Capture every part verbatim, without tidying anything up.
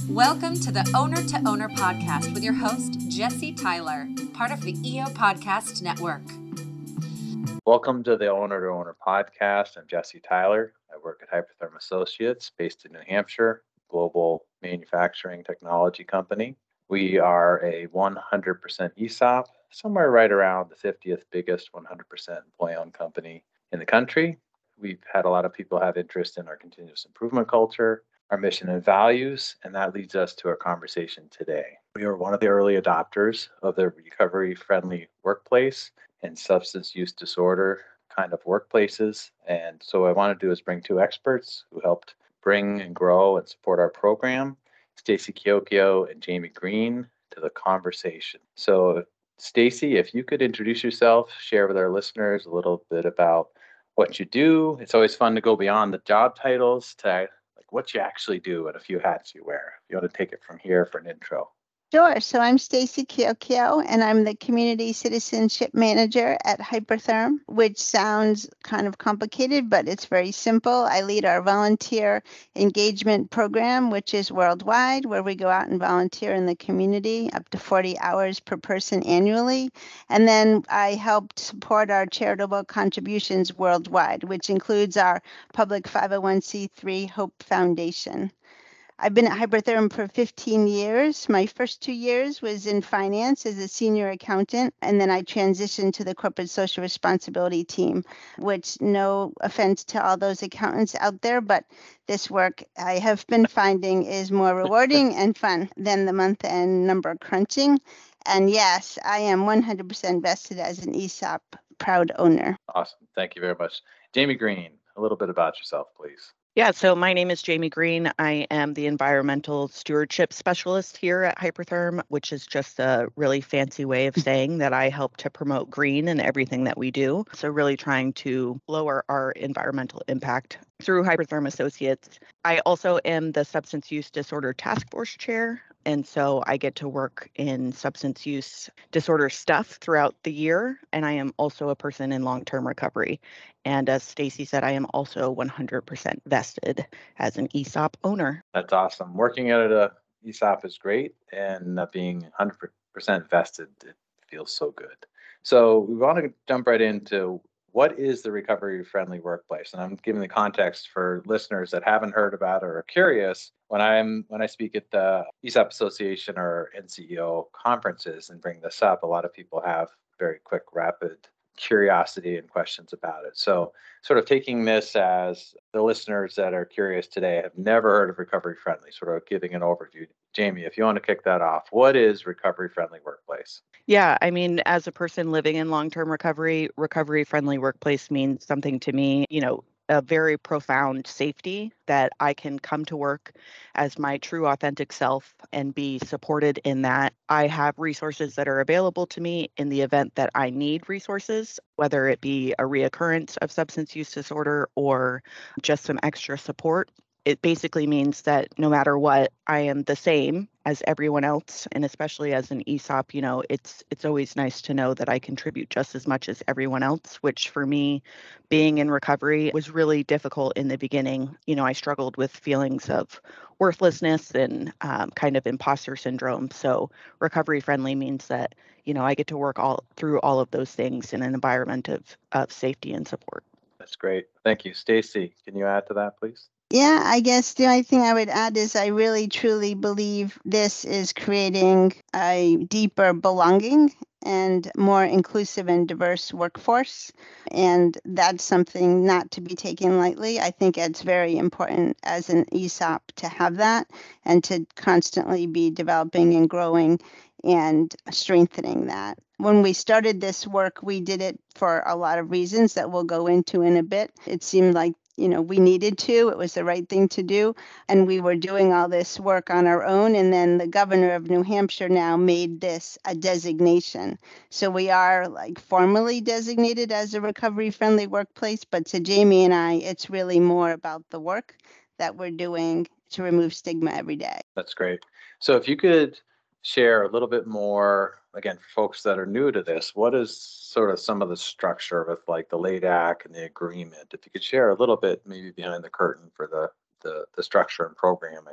Welcome to the Owner to Owner podcast with your host, Jesse Tyler, part of the E O Podcast Network. Welcome to the Owner to Owner podcast. I'm Jesse Tyler. I work at Hypertherm Associates based in New Hampshire, global manufacturing technology company. We are a one hundred percent E S O P, somewhere right around the fiftieth biggest one hundred percent employee-owned company in the country. We've had a lot of people have interest in our continuous improvement culture, our mission and values, and that leads us to our conversation today. We are one of the early adopters of the recovery-friendly workplace and substance use disorder kind of workplaces. And so what I want to do is bring two experts who helped bring and grow and support our program, Stacy Chiocchio and Jamie Green, to the conversation. So Stacy, if you could introduce yourself, share with our listeners a little bit about what you do. It's always fun to go beyond the job titles to like what you actually do and a few hats you wear. If you want to take it from here for an intro. Sure. So I'm Stacy Chiocchio, and I'm the Community Citizenship Manager at Hypertherm, which sounds kind of complicated, but it's very simple. I lead our volunteer engagement program, which is worldwide, where we go out and volunteer in the community up to forty hours per person annually. And then I help support our charitable contributions worldwide, which includes our public five oh one c three Hope Foundation. I've been at Hypertherm for fifteen years. My first two years was in finance as a senior accountant, and then I transitioned to the corporate social responsibility team, which no offense to all those accountants out there, but this work I have been finding is more rewarding and fun than the month-end number crunching. And yes, I am one hundred percent vested as an E S O P proud owner. Awesome. Thank you very much. Jamie Green, a little bit about yourself, please. Yeah, so my name is Jamie Green. I am the environmental stewardship specialist here at Hypertherm, which is just a really fancy way of saying that I help to promote green in everything that we do. So really trying to lower our environmental impact through Hypertherm Associates. I also am the substance use disorder task force chair. And so I get to work in substance use disorder stuff throughout the year. And I am also a person in long-term recovery. And as Stacy said, I am also one hundred percent vested as an E S O P owner. That's awesome. Working at a E S O P is great, and uh, being one hundred percent vested, it feels so good. So we want to jump right into what is the recovery-friendly workplace, and I'm giving the context for listeners that haven't heard about it or are curious. When I'm when I speak at the E S O P Association or N C E O conferences and bring this up, a lot of people have very quick, rapid curiosity and questions about it. So sort of taking this as the listeners that are curious today have never heard of recovery friendly, sort of giving an overview. Jamie, if you want to kick that off, what is recovery friendly workplace? Yeah, I mean, as a person living in long-term recovery, recovery friendly workplace means something to me, you know, a very profound safety that I can come to work as my true authentic self and be supported in that. I have resources that are available to me in the event that I need resources, whether it be a reoccurrence of substance use disorder or just some extra support. It basically means that no matter what, I am the same as everyone else. And especially as an E S O P, you know, it's it's always nice to know that I contribute just as much as everyone else, which for me, being in recovery was really difficult in the beginning. You know, I struggled with feelings of worthlessness and um, kind of imposter syndrome. So recovery friendly means that, you know, I get to work all through all of those things in an environment of, of safety and support. That's great. Thank you. Stacy, can you add to that, please? Yeah, I guess the only thing I would add is I really truly believe this is creating a deeper belonging and more inclusive and diverse workforce. And that's something not to be taken lightly. I think it's very important as an E S O P to have that and to constantly be developing and growing and strengthening that. When we started this work, we did it for a lot of reasons that we'll go into in a bit. It seemed like you know, we needed to, it was the right thing to do. And we were doing all this work on our own. And then the governor of New Hampshire now made this a designation. So we are like formally designated as a recovery friendly workplace. But to Jamie and I, it's really more about the work that we're doing to remove stigma every day. That's great. So if you could share a little bit more, again, for folks that are new to this, what is sort of some of the structure with like the L A D A C and the agreement? If you could share a little bit maybe behind the curtain for the, the, the structure and programming,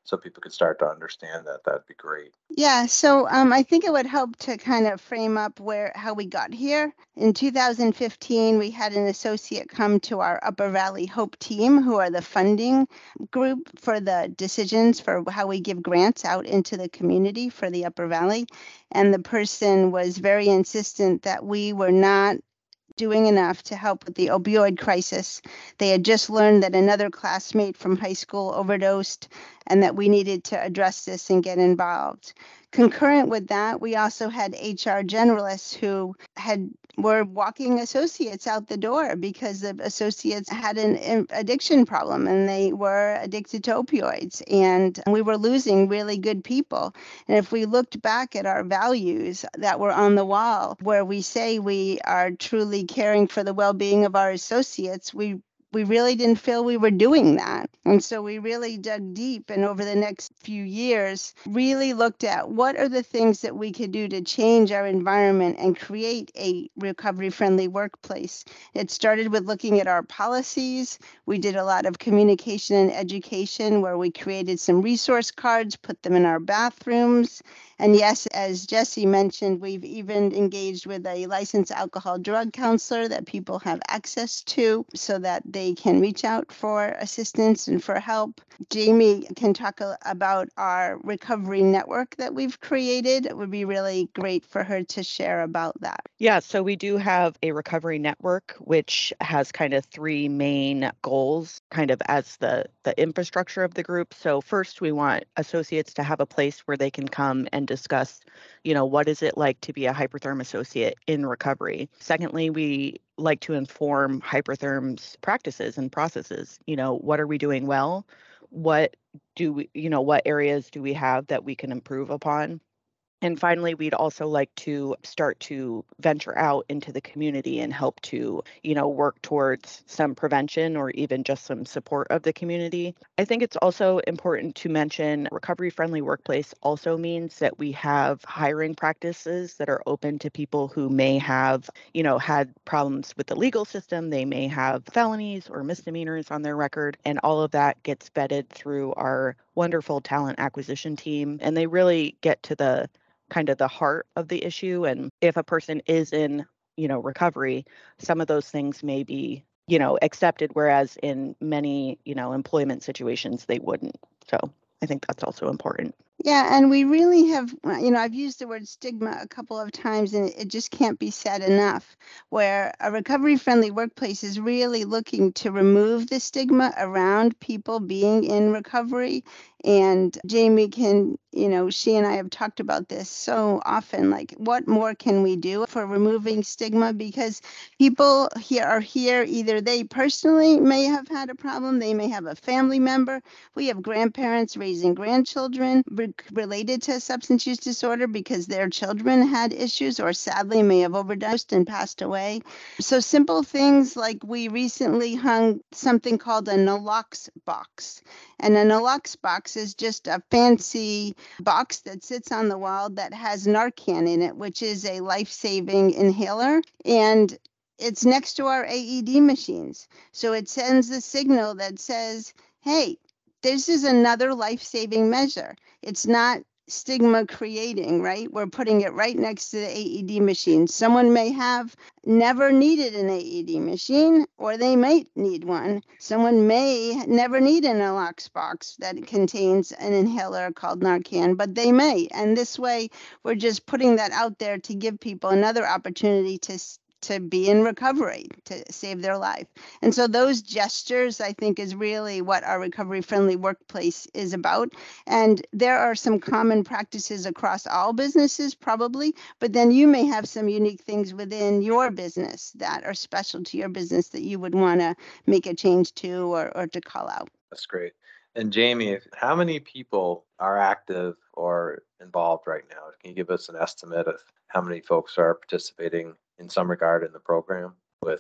so people can start to understand that, that'd be great. Yeah, so um, I think it would help to kind of frame up where how we got here. In two thousand fifteen, we had an associate come to our Upper Valley Hope team, who are the funding group for the decisions for how we give grants out into the community for the Upper Valley. And the person was very insistent that we were not doing enough to help with the opioid crisis. They had just learned that another classmate from high school overdosed and that we needed to address this and get involved. Concurrent with that, we also had H R generalists who had were walking associates out the door because the associates had an an addiction problem and they were addicted to opioids, and we were losing really good people. And if we looked back at our values that were on the wall, where we say we are truly caring for the well-being of our associates, we we really didn't feel we were doing that. And so we really dug deep, and over the next few years, really looked at what are the things that we could do to change our environment and create a recovery-friendly workplace. It started with looking at our policies. We did a lot of communication and education where we created some resource cards, put them in our bathrooms. And yes, as Jesse mentioned, we've even engaged with a licensed alcohol drug counselor that people have access to so that they can reach out for assistance and for help. Jamie can talk a, about our recovery network that we've created. It would be really great for her to share about that. Yeah, so we do have a recovery network, which has kind of three main goals, kind of as the, the infrastructure of the group. So first, we want associates to have a place where they can come and discuss, you know, what is it like to be a Hypertherm associate in recovery. Secondly, we like to inform Hypertherm's practices and processes. You know, what are we doing well? What do we, you know, what areas do we have that we can improve upon? And finally, we'd also like to start to venture out into the community and help to, you know, work towards some prevention or even just some support of the community. I think it's also important to mention recovery-friendly workplace also means that we have hiring practices that are open to people who may have, you know, had problems with the legal system. They may have felonies or misdemeanors on their record, and all of that gets vetted through our wonderful talent acquisition team. And they really get to the kind of the heart of the issue. And if a person is in, you know, recovery, some of those things may be, you know, accepted, whereas in many, you know, employment situations, they wouldn't. So I think that's also important. Yeah, and we really have, you know, I've used the word stigma a couple of times and it just can't be said enough, where a recovery-friendly workplace is really looking to remove the stigma around people being in recovery. And Jamie can, you know, she and I have talked about this so often, like what more can we do for removing stigma? Because people here are here, either they personally may have had a problem, they may have a family member. We have grandparents raising grandchildren re- related to substance use disorder because their children had issues or sadly may have overdosed and passed away. So simple things like we recently hung something called a Nalox box. And a Nalox box is just a fancy box that sits on the wall that has Narcan in it, which is a life-saving inhaler. And it's next to our A E D machines. So it sends a signal that says, hey, this is another life-saving measure. It's not stigma creating, right? We're putting it right next to the A E D machine. Someone may have never needed an A E D machine, or they might need one. Someone may never need an Nalox box that contains an inhaler called Narcan, but they may. And this way, we're just putting that out there to give people another opportunity to to be in recovery, to save their life. And so those gestures, I think, is really what our recovery-friendly workplace is about. And there are some common practices across all businesses, probably, but then you may have some unique things within your business that are special to your business that you would want to make a change to or, or to call out. That's great. And Jamie, how many people are active or involved right now? Can you give us an estimate of how many folks are participating in some regard in the program with?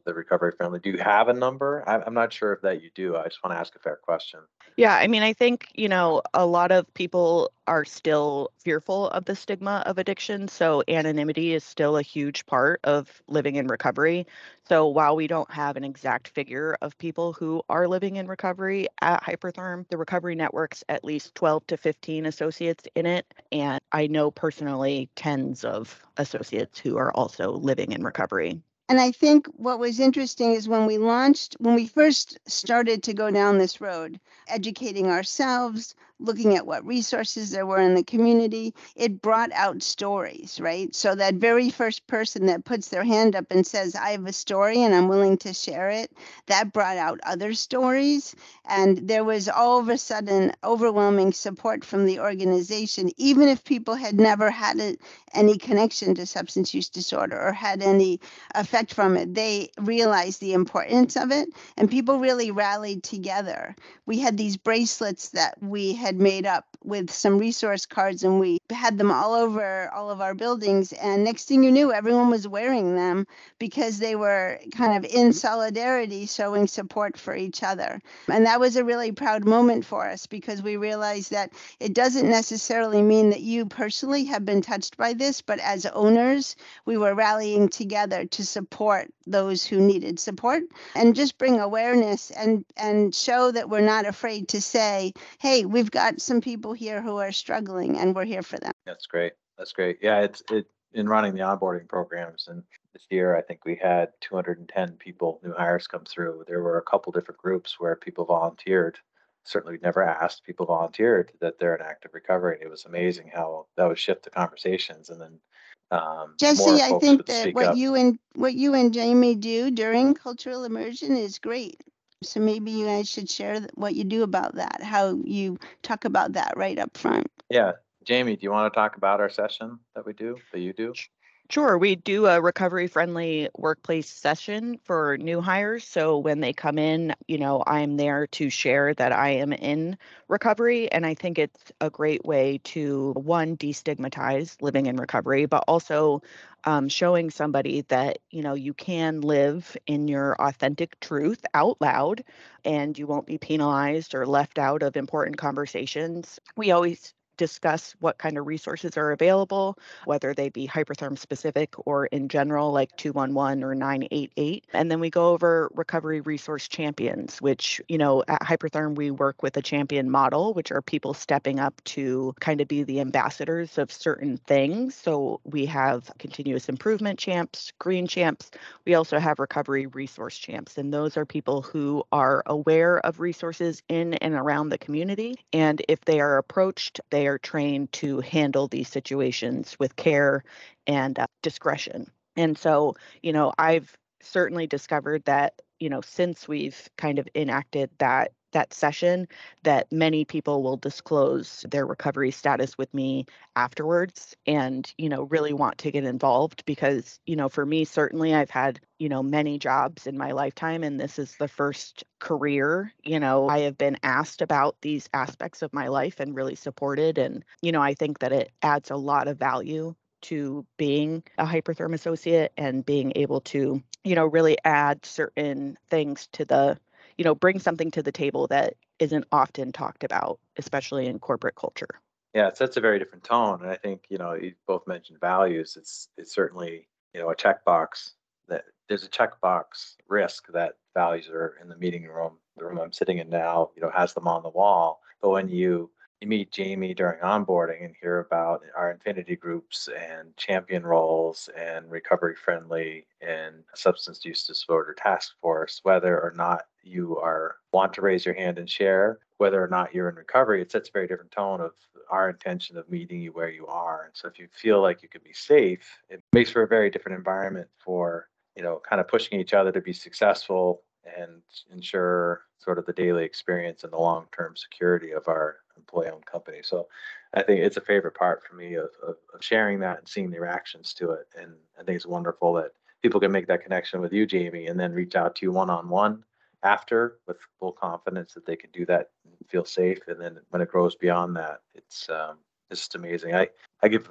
the recovery friendly. Do you have a number? I'm, I'm not sure if that you do. I just want to ask a fair question. Yeah, I mean, I think, you know, a lot of people are still fearful of the stigma of addiction. So anonymity is still a huge part of living in recovery. So while we don't have an exact figure of people who are living in recovery at Hypertherm, the Recovery Network's at least twelve to fifteen associates in it. And I know personally tens of associates who are also living in recovery. And I think what was interesting is when we launched, when we first started to go down this road, educating ourselves, looking at what resources there were in the community, it brought out stories, right? So that very first person that puts their hand up and says, I have a story and I'm willing to share it, that brought out other stories. And there was all of a sudden overwhelming support from the organization, even if people had never had a, any connection to substance use disorder or had any effect from it. They realized the importance of it, and people really rallied together. We had these bracelets that we had made up with some resource cards, and we had them all over all of our buildings. And next thing you knew, everyone was wearing them because they were kind of in solidarity, showing support for each other. And that was a really proud moment for us because we realized that it doesn't necessarily mean that you personally have been touched by this, but as owners, we were rallying together to support those who needed support and just bring awareness and, and show that we're not afraid to say, hey, we've got some people here who are struggling and we're here for them. That's great. That's great. Yeah, it's it in running the onboarding programs, and this year I think we had two hundred ten people, new hires come through. There were a couple different groups where people volunteered. Certainly never asked, people volunteered that they're in active recovery. And it was amazing how that would shift the conversations, and then um, Jesse, more I folks think would that speak what up. you and what you and Jamie do during cultural immersion is great. So maybe you guys should share th- what you do about that, how you talk about that right up front. Yeah, Jamie, do you want to talk about our session that we do, that you do? Sure, we do a recovery friendly workplace session for new hires. So when they come in, you know, I'm there to share that I am in recovery. And I think it's a great way to, one, destigmatize living in recovery, but also um, showing somebody that, you know, you can live in your authentic truth out loud and you won't be penalized or left out of important conversations. We always discuss what kind of resources are available, whether they be Hypertherm specific or in general, like two one one or nine eight eight. And then we go over recovery resource champions, which, you know, at Hypertherm, we work with a champion model, which are people stepping up to kind of be the ambassadors of certain things. So we have continuous improvement champs, green champs. We also have recovery resource champs. And those are people who are aware of resources in and around the community. And if they are approached, they are trained to handle these situations with care and uh, discretion. And so, you know, I've certainly discovered that, you know, since we've kind of enacted that that session, that many people will disclose their recovery status with me afterwards and, you know, really want to get involved because, you know, for me, certainly I've had, you know, many jobs in my lifetime, and this is the first career, you know, I have been asked about these aspects of my life and really supported. And, you know, I think that it adds a lot of value to being a Hypertherm associate and being able to, you know, really add certain things to the, you know, bring something to the table that isn't often talked about, especially in corporate culture. Yeah, it sets a very different tone. And I think, you know, you both mentioned values. It's it's certainly, you know, a checkbox that there's a checkbox risk that values are in the meeting room. The room I'm sitting in now, you know, has them on the wall. But when you you meet Jamie during onboarding and hear about our infinity groups and champion roles and recovery friendly and substance use disorder task force, whether or not you are want to raise your hand and share, whether or not you're in recovery, it sets a very different tone of our intention of meeting you where you are. And so if you feel like you can be safe, it makes for a very different environment for, you know, kind of pushing each other to be successful and ensure sort of the daily experience and the long-term security of our employee-owned company. So I think it's a favorite part for me of, of, of sharing that and seeing the reactions to it. And I think it's wonderful that people can make that connection with you, Jamie, and then reach out to you one-on-one after with full confidence that they can do that and feel safe. And then when it grows beyond that, it's um, it's just amazing. I, I give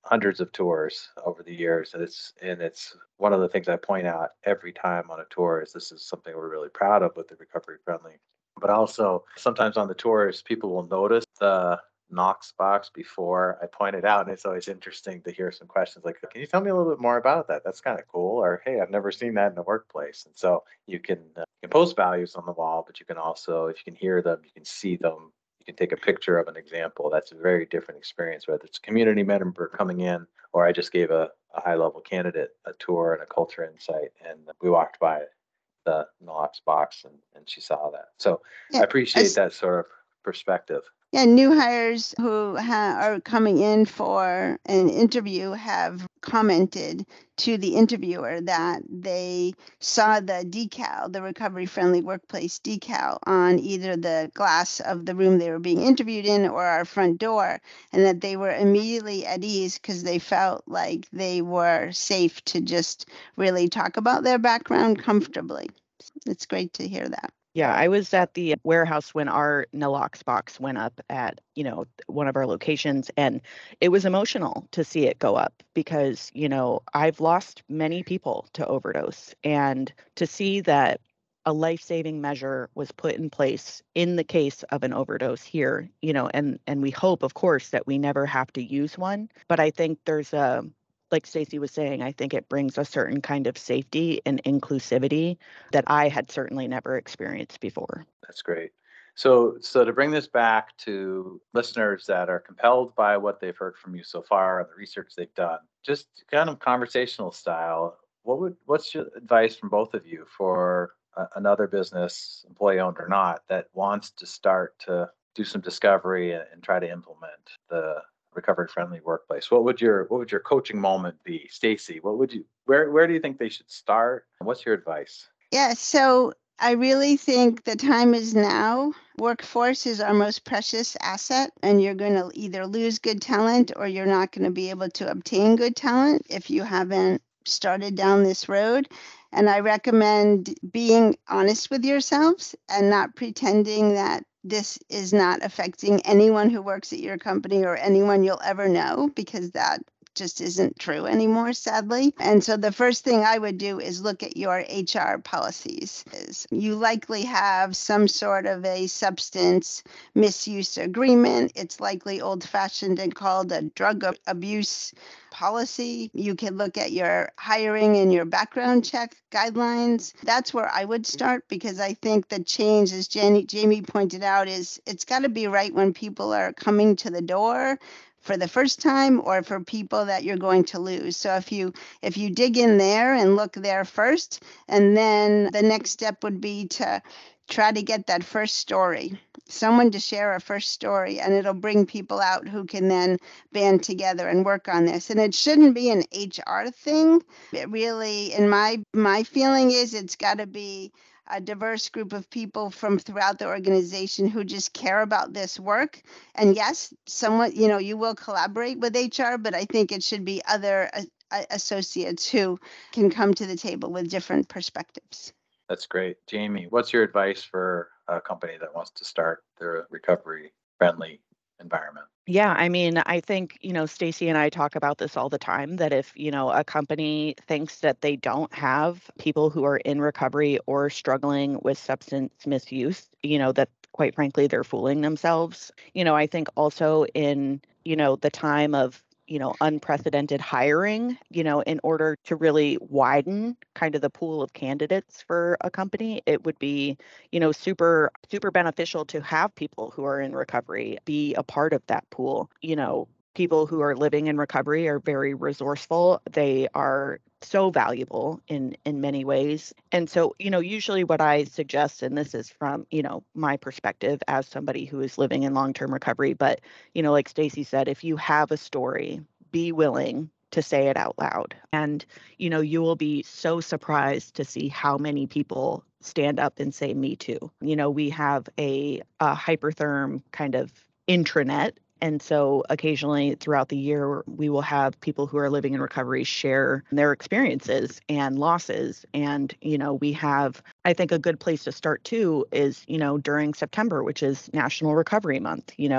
hundreds of tours over the years. And it's, and it's one of the things I point out every time on a tour is this is something we're really proud of with the Recovery Friendly. But also sometimes on the tours, people will notice the Knox box before I point it out. And it's always interesting to hear some questions like, can you tell me a little bit more about that? That's kind of cool. Or, hey, I've never seen that in the workplace. And so you can, uh, you can post values on the wall, but you can also, if you can hear them, you can see them, you can take a picture of an example. That's a very different experience, whether it's a community member coming in, or I just gave a, a high level candidate a tour and a culture insight. And we walked by the Knox box and, and she saw that. So I Yeah, appreciate as- that sort of perspective. Yeah, new hires who ha- are coming in for an interview have commented to the interviewer that they saw the decal, the recovery friendly workplace decal on either the glass of the room they were being interviewed in or our front door, and that they were immediately at ease because they felt like they were safe to just really talk about their background comfortably. It's great to hear that. Yeah, I was at the warehouse when our Nalox box went up at, you know, one of our locations, and it was emotional to see it go up because, you know, I've lost many people to overdose, and to see that a life-saving measure was put in place in the case of an overdose here, you know, and and we hope, of course, that we never have to use one. But I think there's a, like Stacy was saying, I think it brings a certain kind of safety and inclusivity that I had certainly never experienced before. That's great. So, so to bring this back to listeners that are compelled by what they've heard from you so far and the research they've done, just kind of conversational style, what would, what's your advice from both of you for a, another business, employee owned or not, that wants to start to do some discovery and, and try to implement the recovery friendly workplace? What would your, what would your coaching moment be? Stacy, what would you, where, where do you think they should start? And what's your advice? Yeah, so I really think the time is now. Workforce is our most precious asset, and you're going to either lose good talent or you're not going to be able to obtain good talent if you haven't started down this road. And I recommend being honest with yourselves and not pretending that this is not affecting anyone who works at your company or anyone you'll ever know, because that just isn't true anymore, sadly. And so the first thing I would do is look at your H R policies. You likely have some sort of a substance misuse agreement. It's likely old-fashioned and called a drug abuse policy. You can look at your hiring and your background check guidelines. That's where I would start, because I think the change, as Jenny, Jamie pointed out, is it's got to be right when people are coming to the door for the first time or for people that you're going to lose. So if you if you dig in there and look there first, and then the next step would be to try to get that first story, someone to share a first story, and it'll bring people out who can then band together and work on this. And it shouldn't be an H R thing. It really, in my my feeling is it's got to be a diverse group of people from throughout the organization who just care about this work. And yes, somewhat, you know, you will collaborate with H R, but I think it should be other uh, associates who can come to the table with different perspectives. That's great. Jamie, what's your advice for a company that wants to start their recovery friendly environment? Yeah, I mean, I think, you know, Stacy and I talk about this all the time, that if, you know, a company thinks that they don't have people who are in recovery or struggling with substance misuse, you know, that quite frankly, they're fooling themselves. You know, I think also in, you know, the time of, you know, unprecedented hiring, you know, in order to really widen kind of the pool of candidates for a company, it would be, you know, super, super beneficial to have people who are in recovery be a part of that pool. You know, people who are living in recovery are very resourceful. They are so valuable in in many ways. And so, you know, usually what I suggest, and this is from, you know, my perspective as somebody who is living in long-term recovery, but, you know, like Stacy said, if you have a story, be willing to say it out loud. And, you know, you will be so surprised to see how many people stand up and say, me too. You know, we have a, a Hypertherm kind of intranet. And so occasionally throughout the year, we will have people who are living in recovery share their experiences and losses. And, you know, we have, I think a good place to start too is, you know, during September, which is National Recovery Month, you know,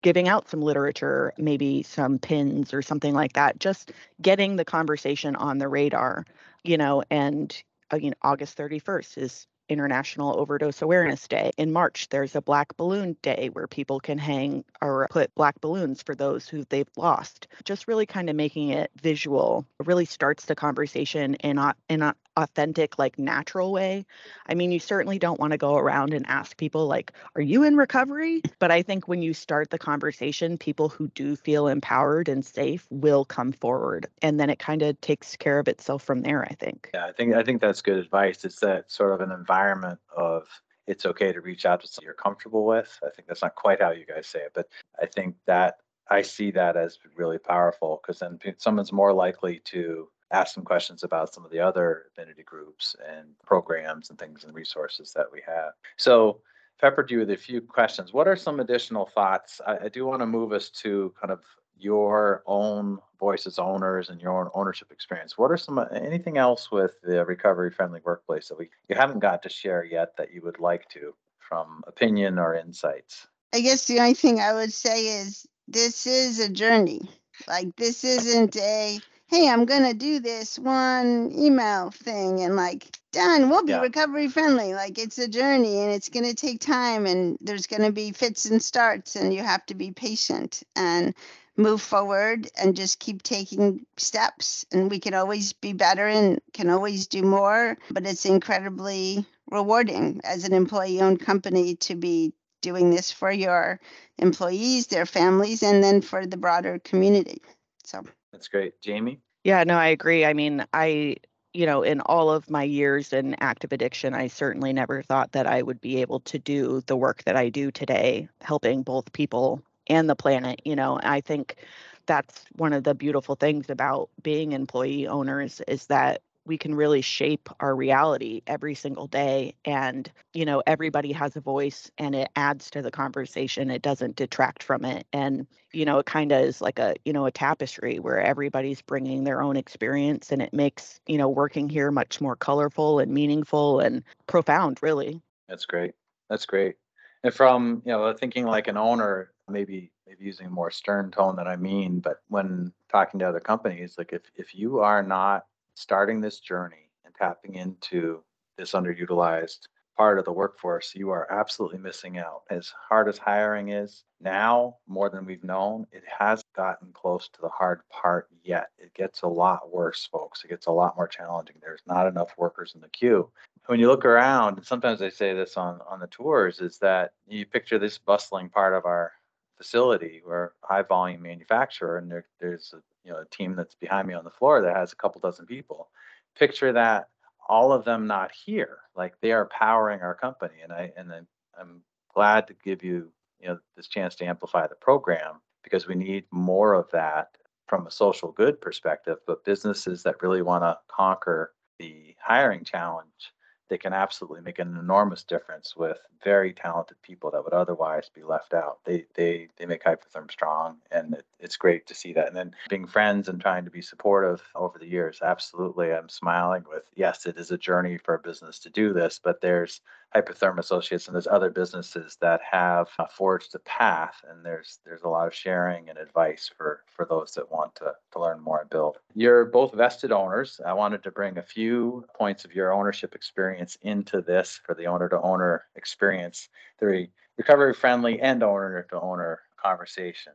giving out some literature, maybe some pins or something like that, just getting the conversation on the radar, you know, and uh, you know, August thirty-first is International Overdose Awareness Day. In March, there's a Black Balloon Day where people can hang or put black balloons for those who they've lost. Just really kind of making it visual really starts the conversation in a, in an authentic, like natural way. I mean, you certainly don't want to go around and ask people like, are you in recovery? But I think when you start the conversation, people who do feel empowered and safe will come forward. And then it kind of takes care of itself from there, I think. Yeah, I think I think that's good advice. It's that sort of an environment of it's okay to reach out to someone you're comfortable with. I think that's not quite how you guys say it, but I think that I see that as really powerful because then pe- someone's more likely to ask some questions about some of the other affinity groups and programs and things and resources that we have. So peppered you with a few questions. What are some additional thoughts? I, I do want to move us to kind of your own voice as owners and your own ownership experience. What are some anything else with the recovery friendly workplace that we you haven't got to share yet that you would like to from opinion or insights? I guess the only thing I would say is this is a journey. Like this isn't a, hey, I'm going to do this one email thing and like, done, we'll be Yeah. recovery friendly. Like it's a journey and it's going to take time and there's going to be fits and starts and you have to be patient and move forward and just keep taking steps. And we can always be better and can always do more, but it's incredibly rewarding as an employee owned company to be doing this for your employees, their families, and then for the broader community. So That's great. Jamie? Yeah, no, I agree. I mean, I, you know, in all of my years in active addiction, I certainly never thought that I would be able to do the work that I do today, helping both people and the planet. You know, I think that's one of the beautiful things about being employee owners is that we can really shape our reality every single day. And, you know, everybody has a voice and it adds to the conversation. It doesn't detract from it. And, you know, it kind of is like a, you know, a tapestry where everybody's bringing their own experience and it makes, you know, working here much more colorful and meaningful and profound, really. That's great. That's great. And from, you know, thinking like an owner, maybe maybe using a more stern tone than I mean, but when talking to other companies, like if if you are not starting this journey and tapping into this underutilized part of the workforce, you are absolutely missing out. As hard as hiring is now, more than we've known, it has gotten close to the hard part yet. It gets a lot worse, folks. It gets a lot more challenging. There's not enough workers in the queue. When you look around, and sometimes I say this on, on the tours, is that you picture this bustling part of our facility. We're a high volume manufacturer, and there, there's a you know a team that's behind me on the floor that has a couple dozen people. Picture that all of them not here, like they are powering our company. And I and I'm, I'm glad to give you you know this chance to amplify the program because we need more of that from a social good perspective. But businesses that really want to conquer the hiring challenge, they can absolutely make an enormous difference with very talented people that would otherwise be left out. They they they make Hypertherm strong, and it, it's great to see that. And then being friends and trying to be supportive over the years, absolutely, I'm smiling with, yes, it is a journey for a business to do this, but there's Hypertherm Associates and there's other businesses that have uh, forged a path, and there's there's a lot of sharing and advice for for those that want to to learn more and build. You're both vested owners. I wanted to bring a few points of your ownership experience into this for the owner to owner experience, the recovery friendly and owner to owner conversation.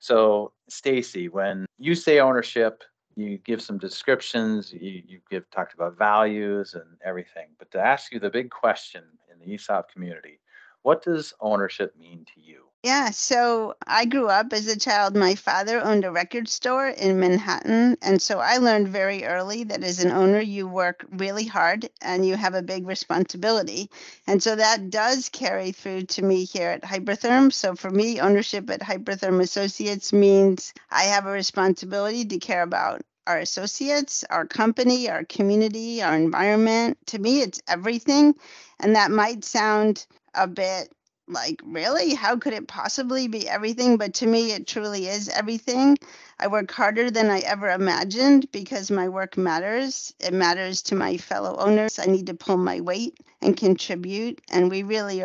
So Stacy, when you say ownership, you give some descriptions, you, you give talked about values and everything. But to ask you the big question in the E S O P community, what does ownership mean to you? yeah, so I grew up as a child. My father owned a record store in Manhattan. And so I learned very early that as an owner, you work really hard and you have a big responsibility. And so that does carry through to me here at Hypertherm. So for me, ownership at Hypertherm Associates means I have a responsibility to care about our associates, our company, our community, our environment. To me, it's everything. And that might sound a bit like, really? How could it possibly be everything? But to me, it truly is everything. I work harder than I ever imagined because my work matters. It matters to my fellow owners. I need to pull my weight and contribute. And we really are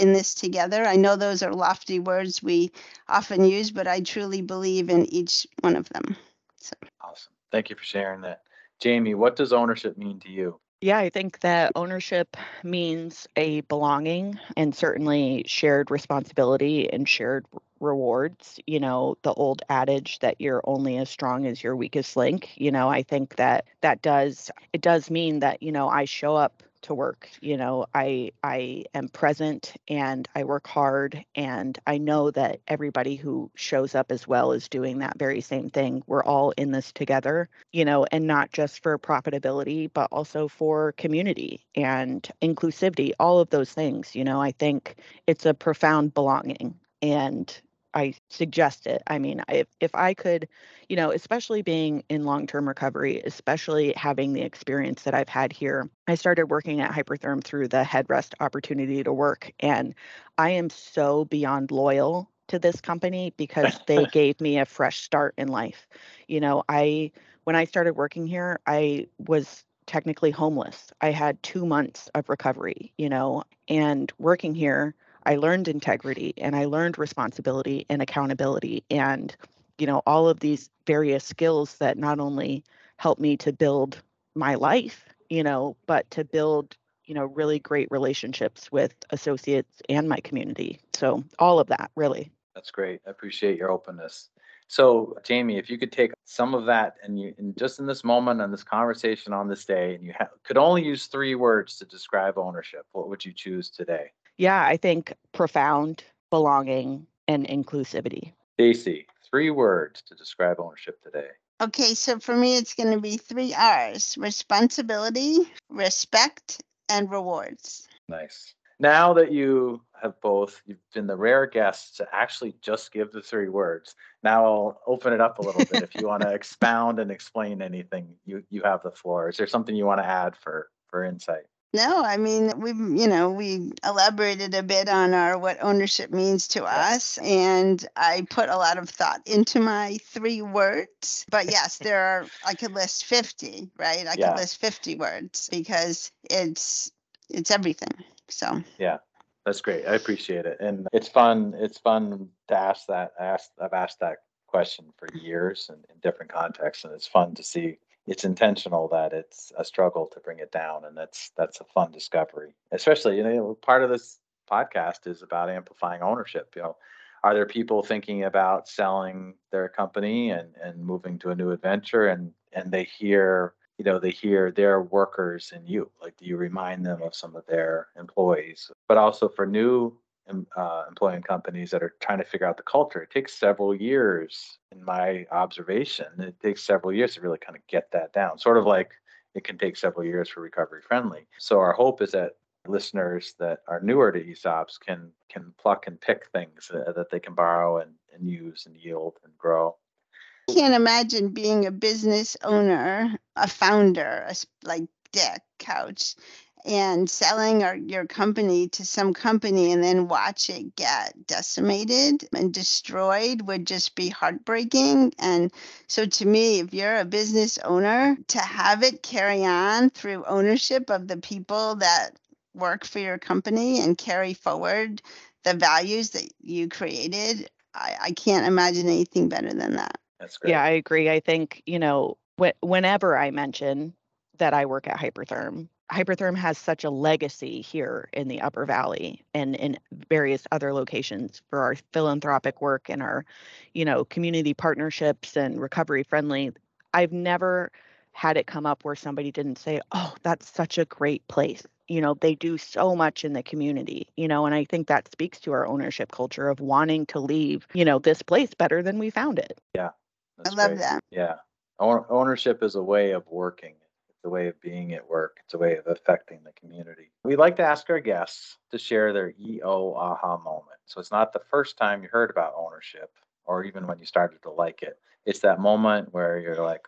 in this together. I know those are lofty words we often use, but I truly believe in each one of them. So. Awesome. Thank you for sharing that. Jamie, what does ownership mean to you? Yeah, I think that ownership means a belonging and certainly shared responsibility and shared r- rewards. You know, the old adage that you're only as strong as your weakest link. You know, I think that that does, it does mean that, you know, I show up to work. You know, I I am present and I work hard, and I know that everybody who shows up as well is doing that very same thing. We're all in this together, you know, and not just for profitability, but also for community and inclusivity, all of those things. You know, I think it's a profound belonging, and I suggest it. I mean, if, if I could, you know, especially being in long-term recovery, especially having the experience that I've had here, I started working at Hypertherm through the headrest opportunity to work. And I am so beyond loyal to this company because they gave me a fresh start in life. You know, I, when I started working here, I was technically homeless. I had two months of recovery, you know, and working here, I learned integrity and I learned responsibility and accountability and, you know, all of these various skills that not only help me to build my life, you know, but to build, you know, really great relationships with associates and my community. So all of that, really. That's great. I appreciate your openness. So, Jamie, if you could take some of that and you, and just in this moment and this conversation on this day, and you ha- could only use three words to describe ownership, what would you choose today? Yeah, I think profound, belonging, and inclusivity. Stacy, three words to describe ownership today. Okay, so for me, it's going to be three R's: responsibility, respect, and rewards. Nice. Now that you have both, you've been the rare guests to actually just give the three words. Now I'll open it up a little bit. If you want to expound and explain anything, you you have the floor. Is there something you want to add for for insight? No, I mean, we've, you know, we elaborated a bit on our what ownership means to Yeah. us, and I put a lot of thought into my three words. But yes, there are, I could list fifty, right? I Yeah. could list fifty words because it's it's everything. So Yeah, that's great. I appreciate it. And it's fun. It's fun to ask that. I asked, I've asked that question for years and in different contexts. And it's fun to see it's intentional that it's a struggle to bring it down. And that's, that's a fun discovery, especially, you know, part of this podcast is about amplifying ownership. You know, are there people thinking about selling their company and, and moving to a new adventure and, and they hear you know, they hear their workers in you, like do you remind them of some of their employees, but also for new em- uh, employing companies that are trying to figure out the culture, it takes several years in my observation, it takes several years to really kind of get that down, sort of like it can take several years for Recovery Friendly. So our hope is that listeners that are newer to E S O Ps can can pluck and pick things uh, that they can borrow and, and use and yield and grow. I can't imagine being a business owner, a founder, a s- like Dick Couch, and selling our, your company to some company and then watch it get decimated and destroyed would just be heartbreaking. And so to me, if you're a business owner, to have it carry on through ownership of the people that work for your company and carry forward the values that you created, I, I can't imagine anything better than that. That's great. Yeah, I agree. I think, you know, wh- whenever I mention that I work at Hypertherm, Hypertherm has such a legacy here in the Upper Valley and in various other locations for our philanthropic work and our, you know, community partnerships and recovery friendly. I've never had it come up where somebody didn't say, "Oh, that's such a great place." You know, they do so much in the community, you know, and I think that speaks to our ownership culture of wanting to leave, you know, this place better than we found it. Yeah. That's I love great. that. Yeah. Own- ownership is a way of working. It's a way of being at work. It's a way of affecting the community. We like to ask our guests to share their E O aha moment. So it's not the first time you heard about ownership or even when you started to like it. It's that moment where you're like,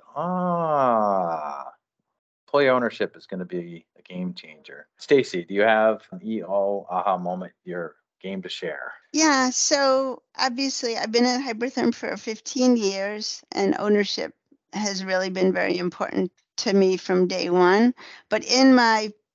ah, employee ownership is going to be a game changer. Stacy, do you have an E O aha moment you're game to share? Yeah, so obviously I've been at Hypertherm for fifteen years and ownership has really been very important to me from day one. But in my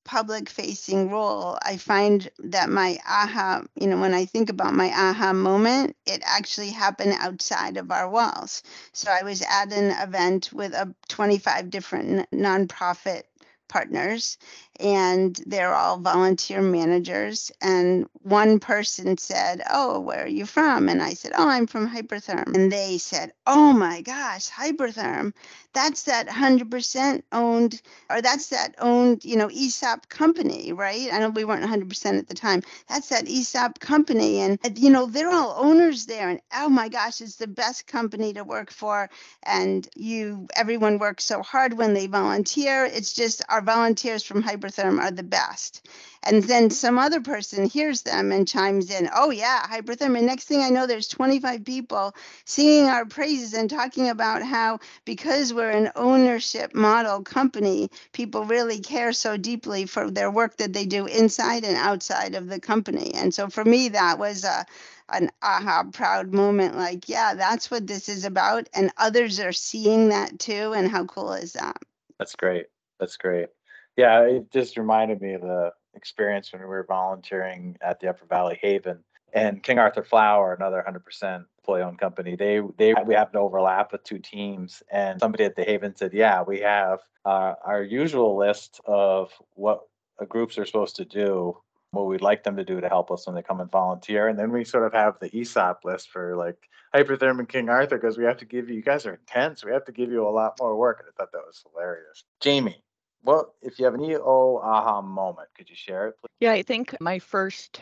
public facing role, I find that my aha, you know, when I think about my aha moment, it actually happened outside of our walls. So I was at an event with a twenty-five different n- nonprofit partners, and they're all volunteer managers. And one person said, "Oh, where are you from?" And I said, "Oh, I'm from Hypertherm." And they said, "Oh my gosh, Hypertherm, that's that one hundred percent owned, or that's that owned, you know, E S O P company, right?" I know we weren't one hundred percent at the time. "That's that E S O P company. And, uh, you know, they're all owners there. And oh my gosh, it's the best company to work for. And you, everyone works so hard when they volunteer. It's just our volunteers from Hypertherm are the best." And then some other person hears them and chimes in, "Oh yeah, Hypertherm." And next thing I know, there's twenty-five people singing our praises and talking about how, because we're an ownership model company, people really care so deeply for their work that they do inside and outside of the company. And so for me, that was a an aha proud moment, like, yeah, that's what this is about. And others are seeing that too. And how cool is that? That's great. That's great. Yeah, it just reminded me of the experience when we were volunteering at the Upper Valley Haven and King Arthur Flour, another one hundred percent employee-owned company. They they we have an overlap with two teams, and somebody at the Haven said, "Yeah, we have uh, our usual list of what uh, groups are supposed to do, what we'd like them to do to help us when they come and volunteer, and then we sort of have the E S O P list for like Hypertherm and King Arthur, because we have to give you, you guys are intense. We have to give you a lot more work." And I thought that was hilarious. Jamie, well, if you have an E O aha moment, could you share it, please? Yeah, I think my first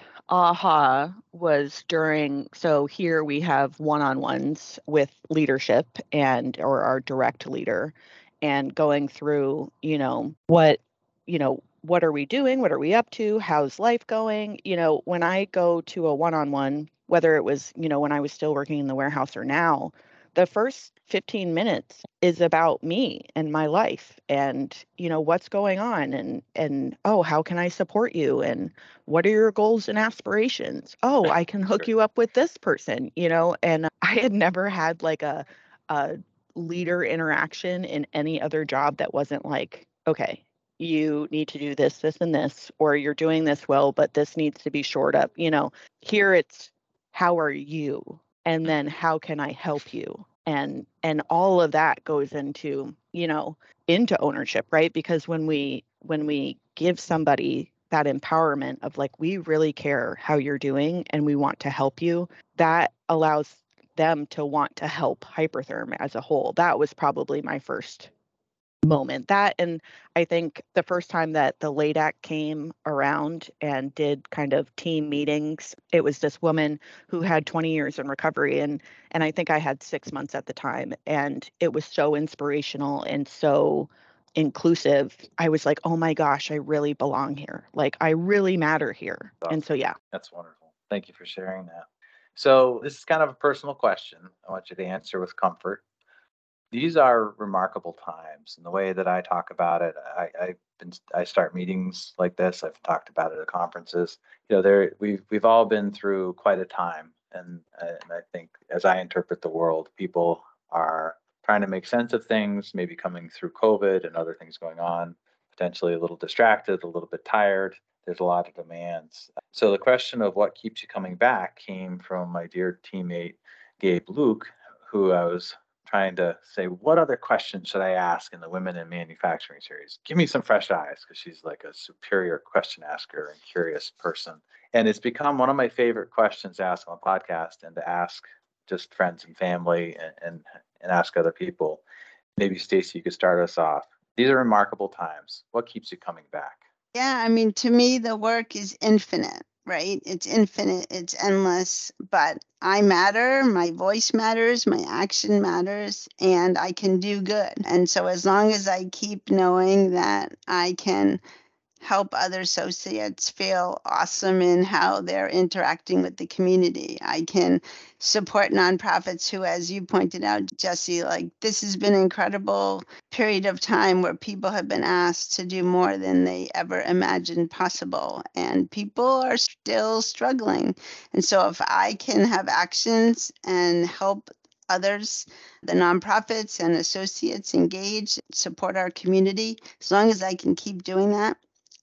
aha was during, so here we have one-on-ones with leadership and or our direct leader, and going through, you know, what, you know, what are we doing? What are we up to? How's life going? You know, when I go to a one-on-one, whether it was, you know, when I was still working in the warehouse or now, the first fifteen minutes is about me and my life and, you know, what's going on, and and oh, how can I support you, and what are your goals and aspirations? Oh, I can hook Sure. you up with this person, you know. And I had never had like a a leader interaction in any other job that wasn't like, okay, you need to do this, this, and this, or you're doing this well, but this needs to be shored up. You know, here it's, how are you? And then how can I help you? And and all of that goes into, you know, into ownership, right? Because when we when we give somebody that empowerment of like, we really care how you're doing and we want to help you, that allows them to want to help Hypertherm as a whole. That was probably my first moment. That, and I think the first time that the L A D A C came around and did kind of team meetings, it was this woman who had twenty years in recovery, and and I think I had six months at the time, and it was so inspirational and so inclusive. I was like, oh my gosh, I really belong here. Like, I really matter here. And so yeah. That's wonderful. Thank you for sharing that. So this is kind of a personal question. I want you to answer with comfort. These are remarkable times, and the way that I talk about it, I, I've been, I start meetings like this. I've talked about it at conferences. You know, there we've we've all been through quite a time, and and I think as I interpret the world, people are trying to make sense of things, maybe coming through COVID and other things going on, potentially a little distracted, a little bit tired. There's a lot of demands. So the question of what keeps you coming back came from my dear teammate Gabe Luke, who I was trying to say, what other questions should I ask in the Women in Manufacturing series? Give me some fresh eyes, because she's like a superior question asker and curious person. And it's become one of my favorite questions to ask on a podcast, and to ask just friends and family, and, and, and ask other people. Maybe Stacy, you could start us off. These are remarkable times. What keeps you coming back? Yeah, I mean, to me, the work is infinite, right? It's infinite, it's endless, but I matter, my voice matters, my action matters, and I can do good. And so, as long as I keep knowing that I can help other associates feel awesome in how they're interacting with the community, I can support nonprofits who, as you pointed out, Jesse, like, this has been an incredible period of time where people have been asked to do more than they ever imagined possible, and people are still struggling. And so if I can have actions and help others, the nonprofits and associates, engage, support our community, as long as I can keep doing that,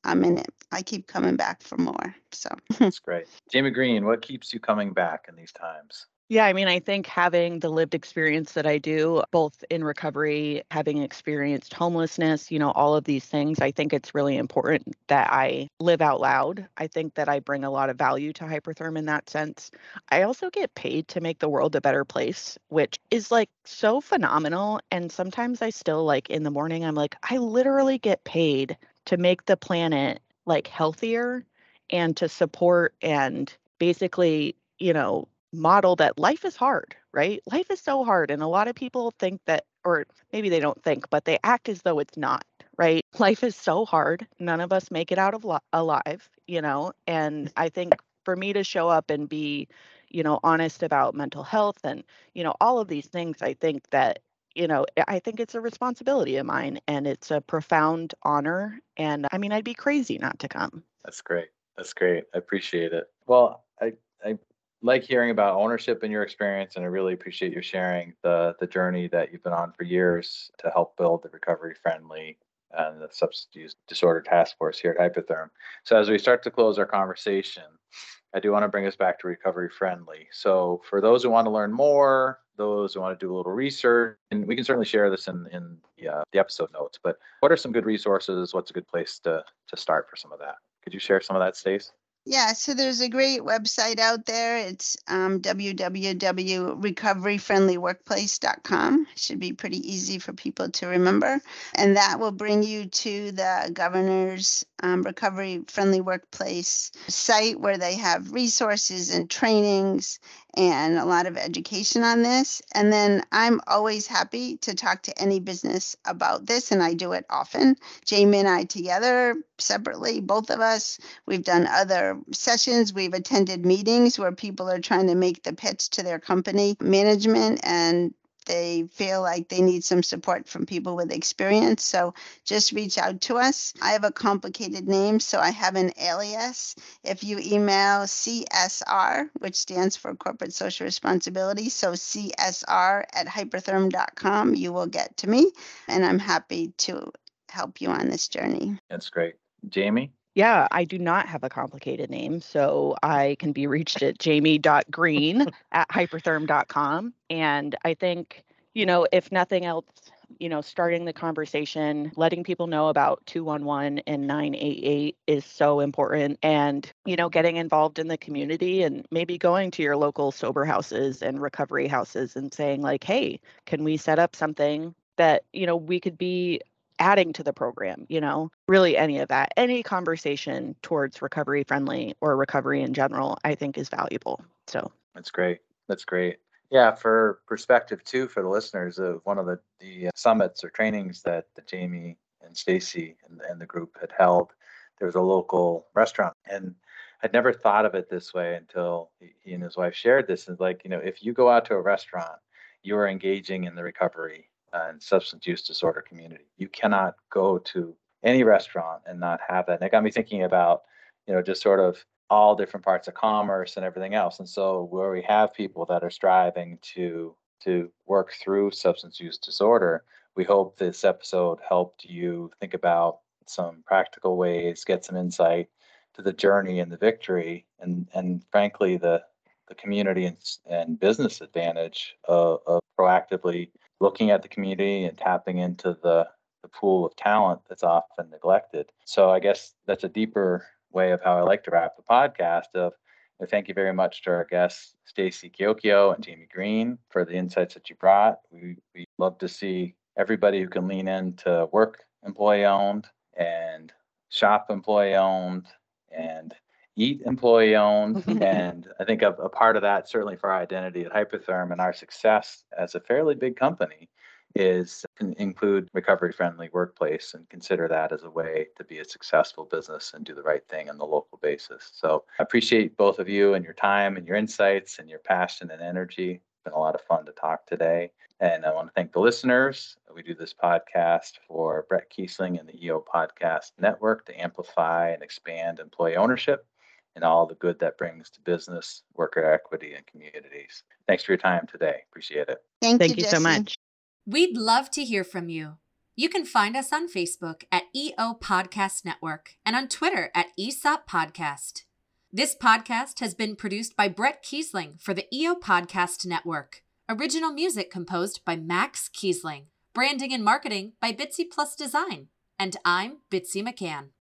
I'm in it. I keep coming back for more. So That's great. Jamie Green, what keeps you coming back in these times? Yeah, I mean, I think having the lived experience that I do, both in recovery, having experienced homelessness, you know, all of these things, I think it's really important that I live out loud. I think that I bring a lot of value to Hypertherm in that sense. I also get paid to make the world a better place, which is like so phenomenal. And sometimes I still like in the morning, I'm like, I literally get paid to make the planet like healthier and to support and basically, you know, model that life is hard, right? Life is so hard. And a lot of people think that, or maybe they don't think, but they act as though it's not, right? Life is so hard. None of us make it out of li- alive, you know? And I think for me to show up and be, you know, honest about mental health and, you know, all of these things, I think that, you know, I think it's a responsibility of mine and it's a profound honor. And I mean, I'd be crazy not to come. That's great. That's great. I appreciate it. Well, I, I like hearing about ownership in your experience, and I really appreciate you sharing the the journey that you've been on for years to help build the recovery friendly and the substance use disorder task force here at Hypertherm. So as we start to close our conversation, I do want to bring us back to recovery friendly. So for those who want to learn more, those who want to do a little research, and we can certainly share this in, in the, uh, the episode notes, but what are some good resources? What's a good place to, to start for some of that? Could you share some of that, Stace? yeah, so there's a great website out there. It's um, w w w dot recovery friendly workplace dot com. Should be pretty easy for people to remember. And that will bring you to the governor's um, Recovery Friendly Workplace site where they have resources and trainings and a lot of education on this. And then I'm always happy to talk to any business about this, and I do it often. Jamie and I together, separately, both of us. We've done other sessions. We've attended meetings where people are trying to make the pitch to their company management and they feel like they need some support from people with experience. So just reach out to us. I have a complicated name, so I have an alias. If you email C S R, which stands for Corporate Social Responsibility, so C S R at hypertherm dot com, you will get to me, and I'm happy to help you on this journey. That's great. Jamie? Yeah, I do not have a complicated name, so I can be reached at jamie dot green at hypertherm dot com. And I think, you know, if nothing else, you know, starting the conversation, letting people know about two one one and nine eight eight is so important. And, you know, getting involved in the community and maybe going to your local sober houses and recovery houses and saying like, hey, can we set up something that, you know, we could be adding to the program, you know, really any of that, any conversation towards recovery friendly or recovery in general, I think is valuable. So That's great. That's great. Yeah, for perspective too, for the listeners of one of the, the summits or trainings that, that Jamie and Stacy and, and the group had held, there was a local restaurant. And I'd never thought of it this way until he, he and his wife shared this. Is like, you know, if you go out to a restaurant, you are engaging in the recovery and substance use disorder community. You cannot go to any restaurant and not have that. And it got me thinking about, you know, just sort of all different parts of commerce and everything else. And so where we have people that are striving to to work through substance use disorder, we hope this episode helped you think about some practical ways, get some insight to the journey and the victory, and and frankly the the community and, and business advantage of, of proactively looking at the community and tapping into the, the pool of talent that's often neglected. So I guess that's a deeper way of how I like to wrap the podcast of uh, thank you very much to our guests, Stacy Chiocchio and Jamie Green, for the insights that you brought. We we love to see everybody who can lean into work employee owned and shop employee owned and eat employee owned. And I think a, a part of that, certainly for our identity at Hypertherm and our success as a fairly big company, is can include recovery friendly workplace and consider that as a way to be a successful business and do the right thing on the local basis. So I appreciate both of you and your time and your insights and your passion and energy. It's been a lot of fun to talk today. And I want to thank the listeners. We do this podcast for Brett Kiesling and the E O Podcast Network to amplify and expand employee ownership and all the good that brings to business, worker equity, and communities. Thanks for your time today. Appreciate it. Thank, thank you, you so Jesse. much. We'd love to hear from you. You can find us on Facebook at E O Podcast Network and on Twitter at E S O P Podcast. This podcast has been produced by Brett Kiesling for the E O Podcast Network. Original music composed by Max Kiesling. Branding and marketing by Bitsy Plus Design. And I'm Bitsy McCann.